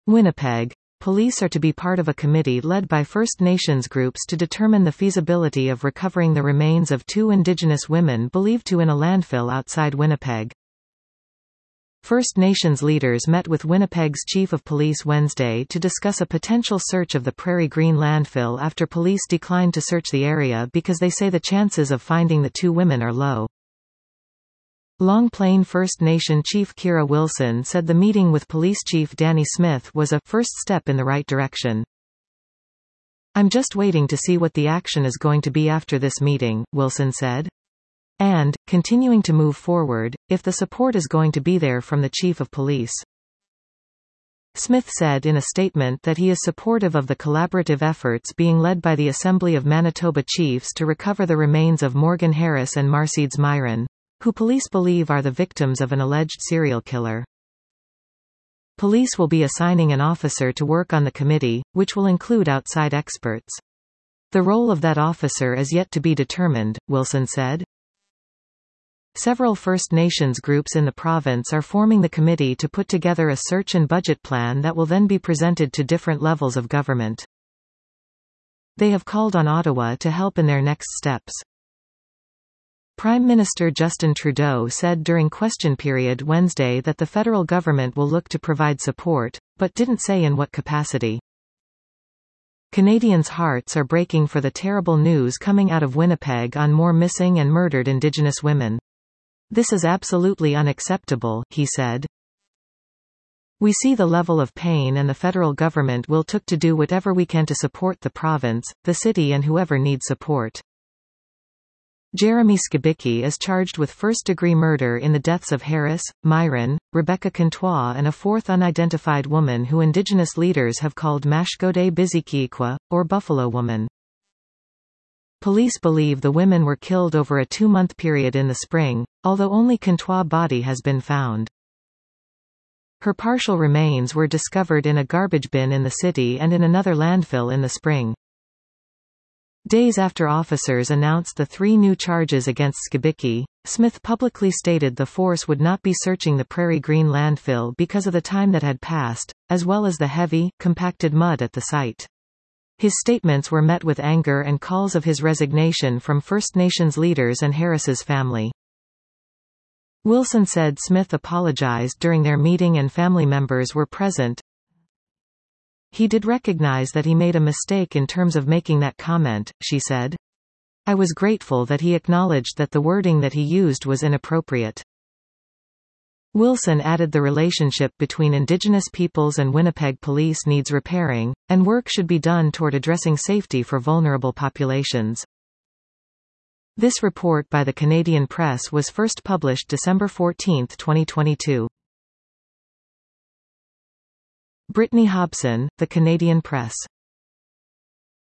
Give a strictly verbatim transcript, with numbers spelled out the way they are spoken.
Winnipeg. Police are to be part of a committee led by First Nations groups to determine the feasibility of recovering the remains of two Indigenous women believed to in a landfill outside Winnipeg. First Nations leaders met with Winnipeg's Chief of Police Wednesday to discuss a potential search of the Prairie Green landfill after police declined to search the area because they say the chances of finding the two women are low. Long Plain First Nation Chief Kira Wilson said the meeting with Police Chief Danny Smith was a first step in the right direction. "I'm just waiting to see what the action is going to be after this meeting," Wilson said. And, continuing to move forward, if the support is going to be there from the Chief of Police. Smith said in a statement that he is supportive of the collaborative efforts being led by the Assembly of Manitoba Chiefs to recover the remains of Morgan Harris and Marcedes Myron, who police believe are the victims of an alleged serial killer. Police will be assigning an officer to work on the committee, which will include outside experts. The role of that officer is yet to be determined, Wilson said. Several First Nations groups in the province are forming the committee to put together a search and budget plan that will then be presented to different levels of government. They have called on Ottawa to help in their next steps. Prime Minister Justin Trudeau said during question period Wednesday that the federal government will look to provide support, but didn't say in what capacity. Canadians' hearts are breaking for the terrible news coming out of Winnipeg on more missing and murdered Indigenous women. "This is absolutely unacceptable," he said. "We see the level of pain and the federal government will took to do whatever we can to support the province, the city and whoever needs support." Jeremy Skibicki is charged with first-degree murder in the deaths of Harris, Myron, Rebecca Contois and a fourth unidentified woman who Indigenous leaders have called Mashkode Bizikiikwa, or Buffalo Woman. Police believe the women were killed over a two-month period in the spring, although only Contois' body has been found. Her partial remains were discovered in a garbage bin in the city and in another landfill in the spring. Days after officers announced the three new charges against Skibicki, Smith publicly stated the force would not be searching the Prairie Green landfill because of the time that had passed, as well as the heavy, compacted mud at the site. His statements were met with anger and calls of his resignation from First Nations leaders and Harris's family. Wilson said Smith apologized during their meeting and family members were present. "He did recognize that he made a mistake in terms of making that comment," she said. "I was grateful that he acknowledged that the wording that he used was inappropriate." Wilson added the relationship between Indigenous peoples and Winnipeg police needs repairing, and work should be done toward addressing safety for vulnerable populations. This report by the Canadian Press was first published December fourteenth, twenty twenty-two. Brittany Hobson, The Canadian Press.